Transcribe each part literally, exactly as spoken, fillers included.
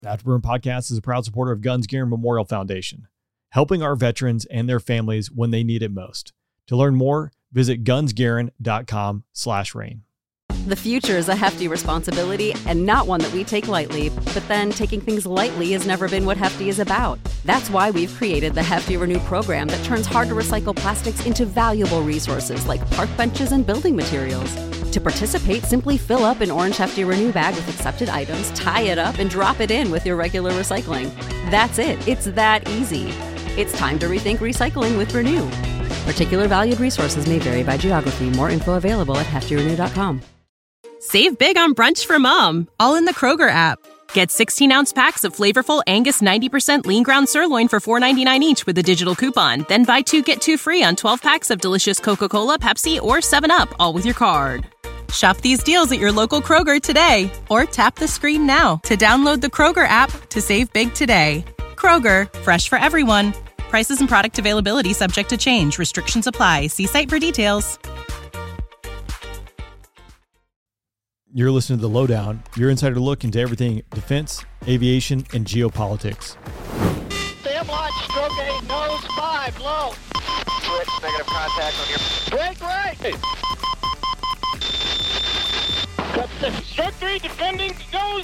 Afterburn Podcast is a proud supporter of Guns Gear Memorial Foundation, helping our veterans and their families when they need it most. To learn more, visit gunsgarin.com slash rain. The future is a hefty responsibility and not one that we take lightly, but then taking things lightly has never been what Hefty is about. That's why we've created the Hefty Renew program that turns hard-to-recycle plastics into valuable resources like park benches and building materials. To participate, simply fill up an orange Hefty Renew bag with accepted items, tie it up, and drop it in with your regular recycling. That's it. It's that easy. It's time to rethink recycling with Renew. Particular valued resources may vary by geography. More info available at hefty renew dot com. Save big on brunch for mom, all in the Kroger app. Get sixteen-ounce packs of flavorful Angus ninety percent lean ground sirloin for four ninety-nine each with a digital coupon. Then buy two, get two free on twelve packs of delicious Coca-Cola, Pepsi, or seven up, all with your card. Shop these deals at your local Kroger today, or tap the screen now to download the Kroger app to save big today. Kroger, fresh for everyone. Prices and product availability subject to change. Restrictions apply. See site for details. You're listening to The Lowdown, your insider look into everything defense, aviation, and geopolitics. Stand launch, stroke eight, nose five, low. Switch, negative contact on your... Break right. Hey. Cut six, stroke three, defending, nose.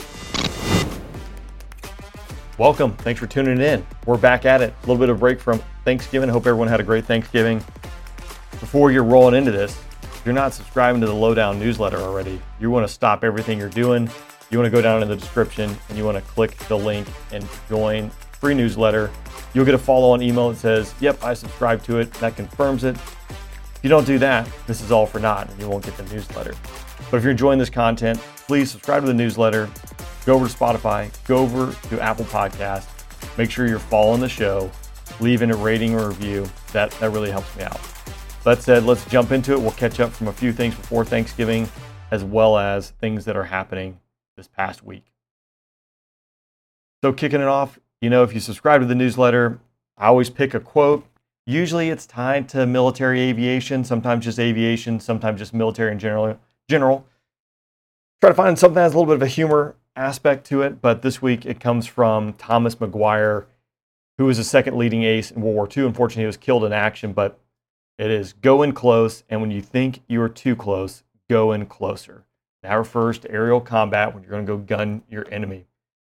Welcome. Thanks for tuning in. We're back at it. A little bit of break from Thanksgiving. Hope everyone had a great Thanksgiving. Before you're rolling into this, if you're not subscribing to the Lowdown newsletter already, you want to stop everything you're doing. You want to go down in the description and you want to click the link and join free newsletter. You'll get a follow-on email that says, yep, I subscribed to it. That confirms it. If you don't do that, this is all for naught and you won't get the newsletter. But if you're enjoying this content, please subscribe to the newsletter. Go over to Spotify, go over to Apple Podcasts. Make sure you're following the show. Leave in a rating or review. That, that really helps me out. That said, let's jump into it. We'll catch up from a few things before Thanksgiving, as well as things that are happening this past week. So kicking it off, you know, if you subscribe to the newsletter, I always pick a quote. Usually it's tied to military aviation, sometimes just aviation, sometimes just military in general. general. Try to find something that has a little bit of a humor aspect to it, but this week it comes from Thomas Maguire, who was the second leading ace in World War Two. Unfortunately, he was killed in action, but it is go in close, and when you think you are too close, go in closer. That refers to aerial combat when you're going to go gun your enemy.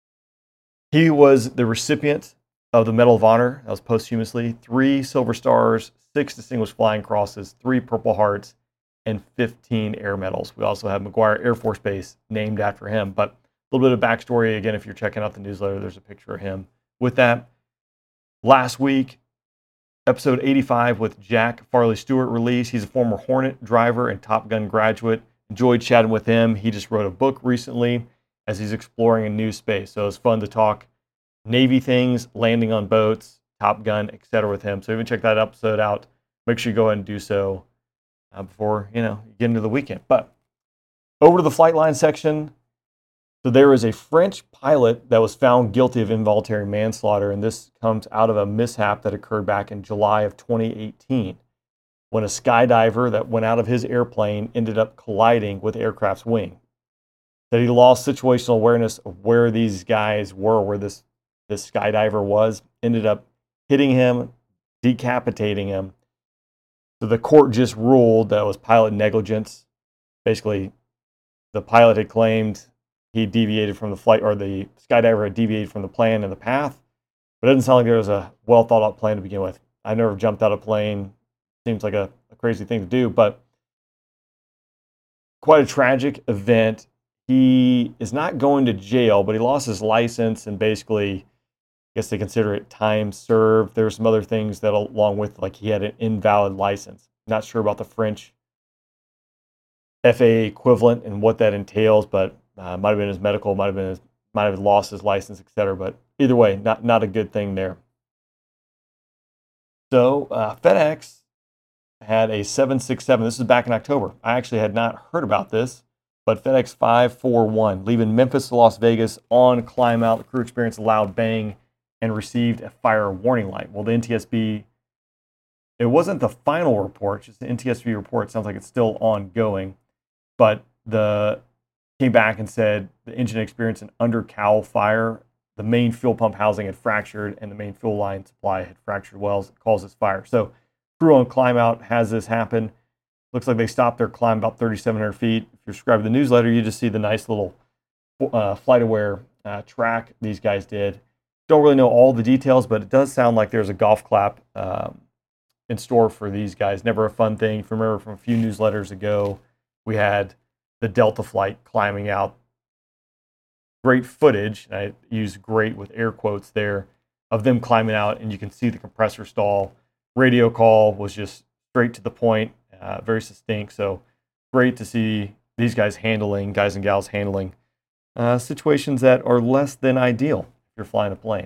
He was the recipient of the Medal of Honor. That was posthumously. Three Silver Stars, six Distinguished Flying Crosses, three Purple Hearts, and fifteen Air Medals. We also have Maguire Air Force Base named after him. But a little bit of backstory. Again, if you're checking out the newsletter, there's a picture of him. With that, last week, episode eighty-five with Jack Farley Stewart released. He's a former Hornet driver and Top Gun graduate. Enjoyed chatting with him. He just wrote a book recently as he's exploring a new space. So it's fun to talk Navy things, landing on boats, Top Gun, et cetera with him. So even check that episode out. Make sure you go ahead and do so uh, before, you know, you get into the weekend. But over to the flight line section. So there is a French pilot that was found guilty of involuntary manslaughter, and this comes out of a mishap that occurred back in July of twenty eighteen, when a skydiver that went out of his airplane ended up colliding with the aircraft's wing. That he lost situational awareness of where these guys were, where this, this skydiver was, ended up hitting him, decapitating him. So the court just ruled that it was pilot negligence. Basically, the pilot had claimed he deviated from the flight, or the skydiver had deviated from the plan and the path. But it doesn't sound like there was a well thought out plan to begin with. I never jumped out of a plane. Seems like a, a crazy thing to do, but quite a tragic event. He is not going to jail, but he lost his license and basically, I guess they consider it time served. There's some other things that along with, like he had an invalid license. Not sure about the French F A A equivalent and what that entails, but Uh, might have been his medical, might have been his, might have lost his license, et cetera. But either way, not not a good thing there. So uh, FedEx had a seven six seven. This is back in October. I actually had not heard about this, but FedEx five four one leaving Memphis to Las Vegas on climb out. The crew experienced a loud bang and received a fire warning light. Well, the N T S B, it wasn't the final report, just the N T S B report. Sounds like it's still ongoing, but the came back and said the engine experienced an under cowl fire the main fuel pump housing had fractured and the main fuel line supply had fractured wells. It caused this fire. So crew on climb out has this happen. Looks like they stopped their climb about thirty-seven hundred feet. If you're subscribed to the newsletter, you just see the nice little uh, FlightAware uh, track these guys did. Don't really know all the details, but it does sound like there's a golf clap um, in store for these guys. Never a fun thing. If you remember from a few newsletters ago, we had the Delta flight climbing out. Great footage, and I use great with air quotes there, of them climbing out, and you can see the compressor stall. Radio call was just straight to the point, uh, very succinct. So great to see these guys handling, guys and gals handling uh, situations that are less than ideal if you're flying a plane.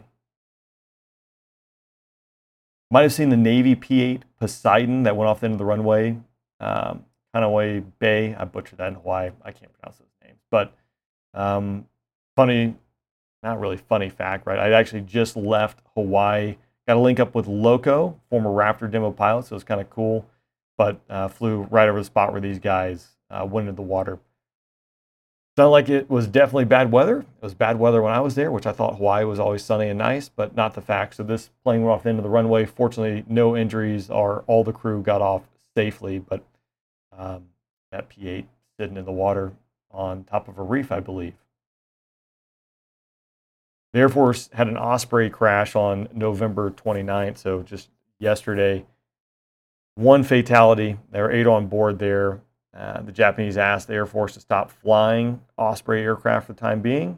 Might have seen the Navy P eight Poseidon that went off the end of the runway, um, Kanawai Bay. I butchered that in Hawaii. I can't pronounce those names. But um, funny, not really funny fact, right? I actually just left Hawaii. Got a link up with Loco, former Raptor demo pilot, so it's kind of cool. But uh, flew right over the spot where these guys uh, went into the water. Sounded like it was definitely bad weather. It was bad weather when I was there, which I thought Hawaii was always sunny and nice, but not the fact. So this plane went off the end of the runway. Fortunately, no injuries, or all the crew got off safely. But um, that P eight sitting in the water on top of a reef, I believe. The Air Force had an Osprey crash on November twenty-ninth, so just yesterday. One fatality. There were eight on board there. Uh, the Japanese asked the Air Force to stop flying Osprey aircraft for the time being.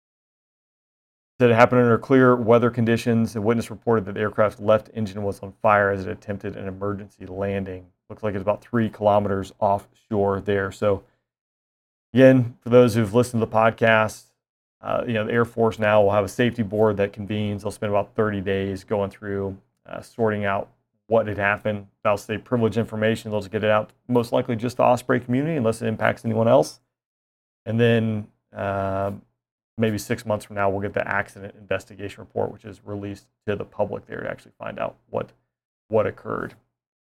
Said it happened under clear weather conditions. A witness reported that the aircraft's left engine was on fire as it attempted an emergency landing. Looks like it's about three kilometers offshore there. So, again, for those who've listened to the podcast, uh, you know, the Air Force now will have a safety board that convenes. They'll spend about thirty days going through, uh, sorting out what had happened. That'll stay privileged information. They'll just get it out, most likely just the Osprey community, unless it impacts anyone else. And then uh, maybe six months from now, we'll get the accident investigation report, which is released to the public there to actually find out what what occurred.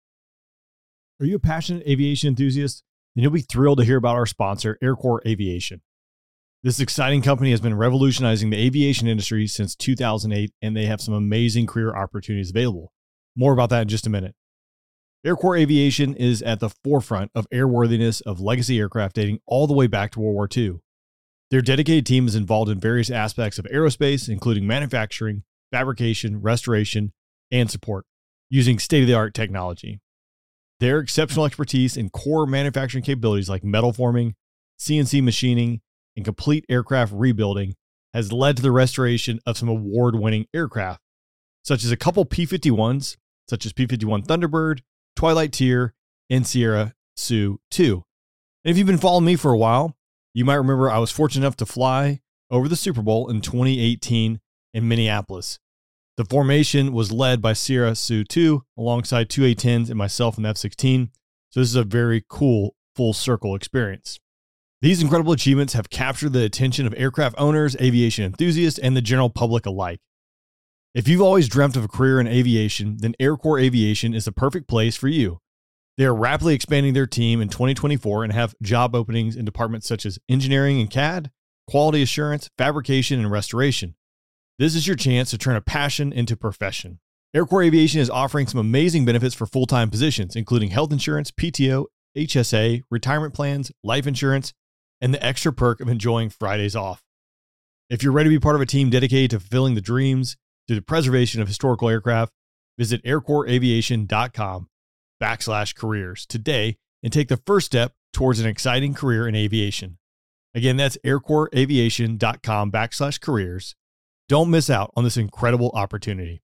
Are you a passionate aviation enthusiast? Then you'll be thrilled to hear about our sponsor, Aircore Aviation. This exciting company has been revolutionizing the aviation industry since two thousand eight, and they have some amazing career opportunities available. More about that in just a minute. Aircore Aviation is at the forefront of airworthiness of legacy aircraft dating all the way back to World War Two. Their dedicated team is involved in various aspects of aerospace, including manufacturing, fabrication, restoration, and support, using state-of-the-art technology. Their exceptional expertise in core manufacturing capabilities like metal forming, C N C machining, and complete aircraft rebuilding has led to the restoration of some award-winning aircraft, such as a couple P fifty-ones, such as P fifty-one Thunderbird, Twilight Tier, and Sierra Sioux two. And if you've been following me for a while, you might remember I was fortunate enough to fly over the Super Bowl in twenty eighteen in Minneapolis. The formation was led by Sierra Sioux two alongside two A tens and myself in the F sixteen, so this is a very cool full circle experience. These incredible achievements have captured the attention of aircraft owners, aviation enthusiasts, and the general public alike. If you've always dreamt of a career in aviation, then Aircore Aviation is the perfect place for you. They are rapidly expanding their team in twenty twenty-four and have job openings in departments such as engineering and C A D, quality assurance, fabrication, and restoration. This is your chance to turn a passion into profession. Aircore Aviation is offering some amazing benefits for full-time positions, including health insurance, P T O, H S A, retirement plans, life insurance, and the extra perk of enjoying Fridays off. If you're ready to be part of a team dedicated to fulfilling the dreams through the preservation of historical aircraft, visit aircoreaviation.com backslash careers today and take the first step towards an exciting career in aviation. Again, that's aircoreaviation.com backslash careers. Don't miss out on this incredible opportunity.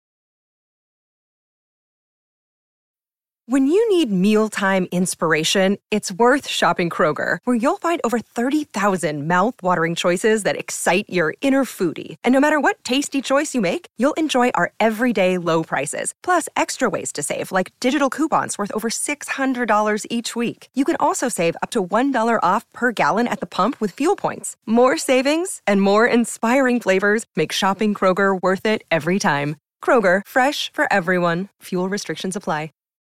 When you need mealtime inspiration, it's worth shopping Kroger, where you'll find over thirty thousand mouth-watering choices that excite your inner foodie. And no matter what tasty choice you make, you'll enjoy our everyday low prices, plus extra ways to save, like digital coupons worth over six hundred dollars each week. You can also save up to one dollar off per gallon at the pump with fuel points. More savings and more inspiring flavors make shopping Kroger worth it every time. Kroger, fresh for everyone. Fuel restrictions apply.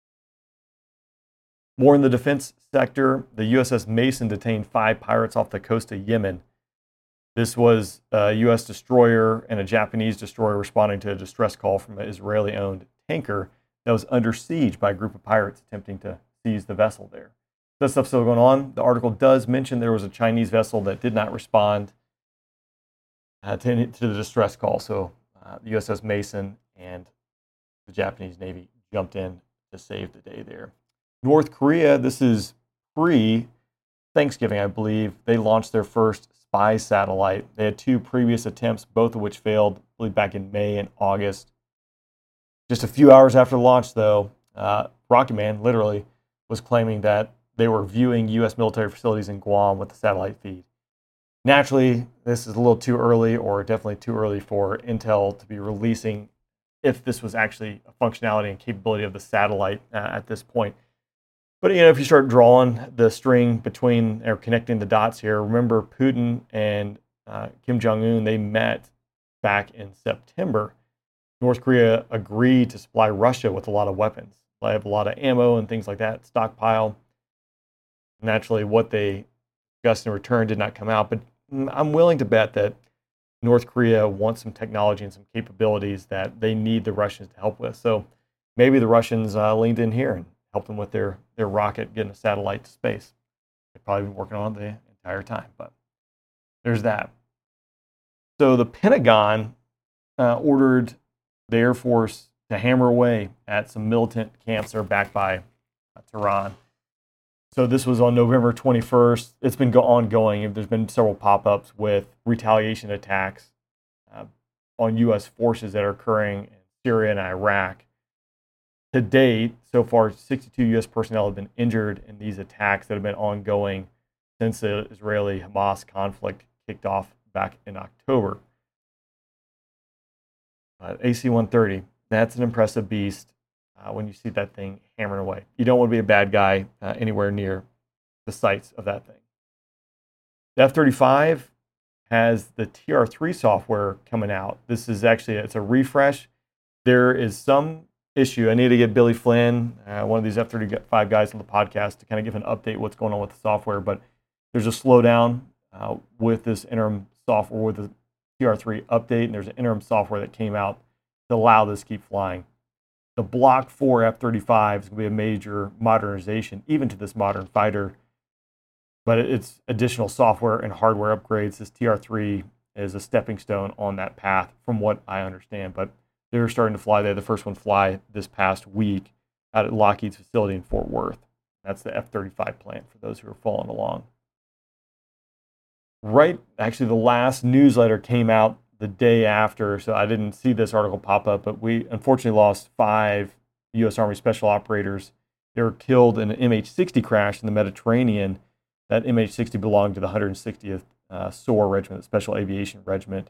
More in the defense sector, the U S S Mason detained five pirates off the coast of Yemen. This was a U S destroyer and a Japanese destroyer responding to a distress call from an Israeli-owned tanker that was under siege by a group of pirates attempting to seize the vessel there. That stuff's still going on. The article does mention there was a Chinese vessel that did not respond uh, to, to the distress call. So uh, the U S S Mason and the Japanese Navy jumped in to save the day there. North Korea, this is pre-Thanksgiving, I believe. They launched their first spy satellite. They had two previous attempts, both of which failed, I believe back in May and August. Just a few hours after launch, though, uh, Rocket Man literally was claiming that they were viewing U S military facilities in Guam with the satellite feed. Naturally, this is a little too early, or definitely too early for Intel to be releasing if this was actually a functionality and capability of the satellite uh, at this point. But you know, if you start drawing the string between or connecting the dots here, remember Putin and uh, Kim Jong-un, they met back in September. North Korea agreed to supply Russia with a lot of weapons. They have a lot of ammo and things like that, stockpile. Naturally, what they discussed in return did not come out, but I'm willing to bet that North Korea wants some technology and some capabilities that they need the Russians to help with. So maybe the Russians uh, leaned in here and helped them with their, their rocket getting a satellite to space. They've probably been working on it the entire time, but there's that. So the Pentagon uh, ordered the Air Force to hammer away at some militant camps that are backed by uh, Tehran. So this was on November twenty-first. It's been go- ongoing. There's been several pop-ups with retaliation attacks uh, on U S forces that are occurring in Syria and Iraq. To date, so far, sixty-two U S personnel have been injured in these attacks that have been ongoing since the Israeli-Hamas conflict kicked off back in October. Uh, A C one thirty, that's an impressive beast. Uh, when you see that thing hammering away, you don't want to be a bad guy uh, anywhere near the sites of that thing. The F thirty-five has the T R three software coming out. This is actually, it's a refresh. There is some issue. I need to get Billy Flynn, uh, one of these F thirty-five guys on the podcast, to kind of give an update what's going on with the software. But there's a slowdown uh, with this interim software, with the T R three update, and there's an interim software that came out to allow this to keep flying. The Block four F thirty-five is going to be a major modernization, even to this modern fighter. But it's additional software and hardware upgrades. This T R three is a stepping stone on that path, from what I understand. But they're starting to fly there. The first one fly this past week out at Lockheed's facility in Fort Worth. That's the F thirty-five plant for those who are following along. Right, actually, the last newsletter came out the day after, so I didn't see this article pop up, but we unfortunately lost five U S Army special operators. They were killed in an M H sixty crash in the Mediterranean. That M H sixty belonged to the one hundred sixtieth uh, S O A R Regiment, the Special Aviation Regiment.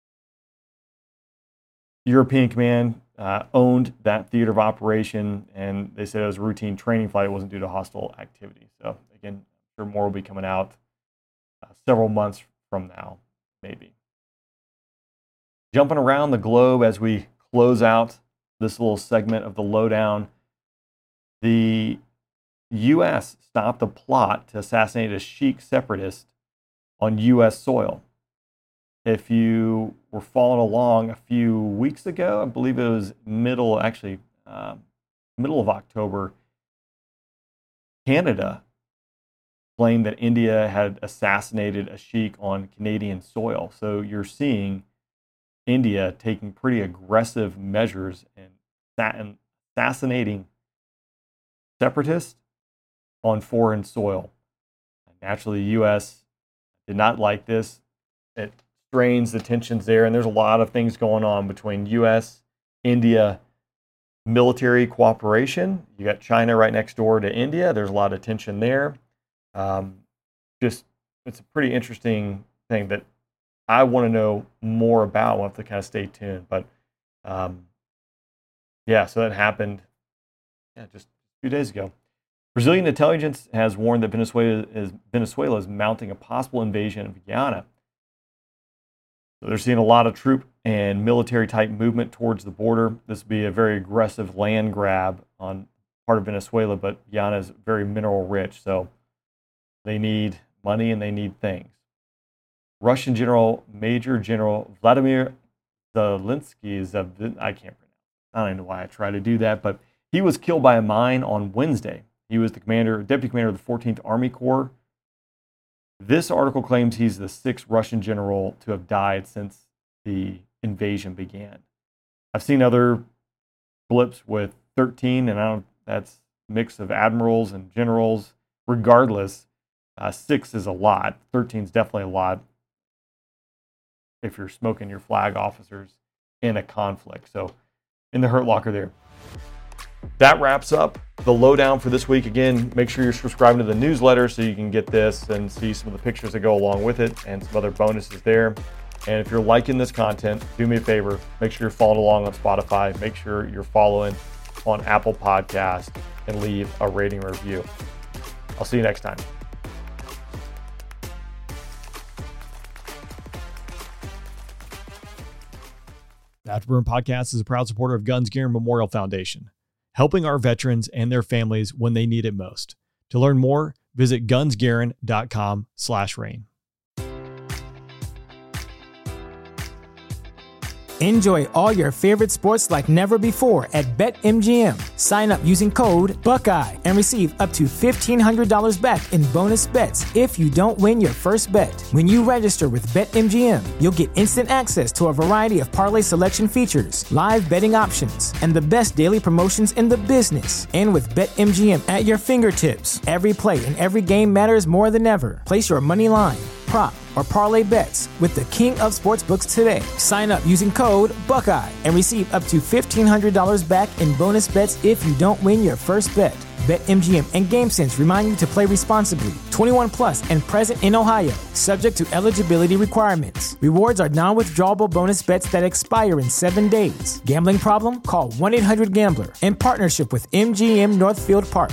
European Command uh, owned that theater of operation, and they said it was a routine training flight. It wasn't due to hostile activity. So again, I'm sure more will be coming out uh, several months from now, maybe. Jumping around the globe as we close out this little segment of the lowdown, the U S stopped a plot to assassinate a Sikh separatist on U S soil. If you were following along a few weeks ago, I believe it was middle, actually, uh, middle of October, Canada claimed that India had assassinated a Sikh on Canadian soil. So you're seeing India taking pretty aggressive measures and assassinating separatists on foreign soil. Naturally, the U S did not like this. It strains the tensions there, and there's a lot of things going on between U S, India, military cooperation. You got China right next door to India. There's a lot of tension there. Um, just, it's a pretty interesting thing that I want to know more about. We'll have to kind of stay tuned. But um, yeah, so that happened yeah, just a few days ago. Brazilian intelligence has warned that Venezuela is, Venezuela is mounting a possible invasion of Guyana. So they're seeing a lot of troop and military type movement towards the border. This would be a very aggressive land grab on part of Venezuela, but Guyana is very mineral rich, so they need money and they need things. Russian General Major General Vladimir Zelensky is a, I can't pronounce. I don't even know why I try to do that, but he was killed by a mine on Wednesday. He was the commander, deputy commander of the fourteenth Army Corps. This article claims he's the sixth Russian general to have died since the invasion began. I've seen other blips with thirteen, and I don't, that's a mix of admirals and generals. Regardless, uh, six is a lot. thirteen is definitely a lot if you're smoking your flag officers in a conflict. So in the Hurt Locker there. That wraps up the lowdown for this week. Again, make sure you're subscribing to the newsletter so you can get this and see some of the pictures that go along with it and some other bonuses there. And if you're liking this content, do me a favor, make sure you're following along on Spotify. Make sure you're following on Apple Podcasts and leave a rating review. I'll see you next time. The Afterburn Podcast is a proud supporter of Guns Gear Memorial Foundation, helping our veterans and their families when they need it most. To learn more, visit gunsgarin.com slash rain. Enjoy all your favorite sports like never before at BetMGM. Sign up using code Buckeye and receive up to fifteen hundred dollars back in bonus bets if you don't win your first bet. When you register with BetMGM, you'll get instant access to a variety of parlay selection features, live betting options, and the best daily promotions in the business. And with BetMGM at your fingertips, every play and every game matters more than ever. Place your money line, prop, or parlay bets with the king of sportsbooks today. Sign up using code Buckeye and receive up to fifteen hundred dollars back in bonus bets if you don't win your first bet. BetMGM and GameSense remind you to play responsibly. twenty-one plus and present in Ohio, subject to eligibility requirements. Rewards are non-withdrawable bonus bets that expire in seven days. Gambling problem? Call one eight hundred gambler in partnership with M G M Northfield Park.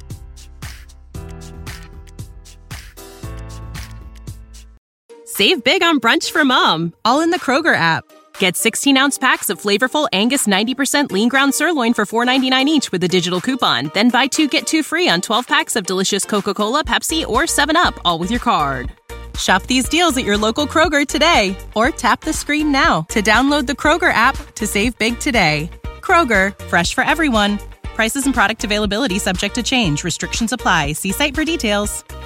Save big on brunch for mom, all in the Kroger app. Get sixteen-ounce packs of flavorful Angus ninety percent lean ground sirloin for four ninety-nine each with a digital coupon. Then buy two, get two free on twelve packs of delicious Coca-Cola, Pepsi, or seven up, all with your card. Shop these deals at your local Kroger today, or tap the screen now to download the Kroger app to save big today. Kroger, fresh for everyone. Prices and product availability subject to change. Restrictions apply. See site for details.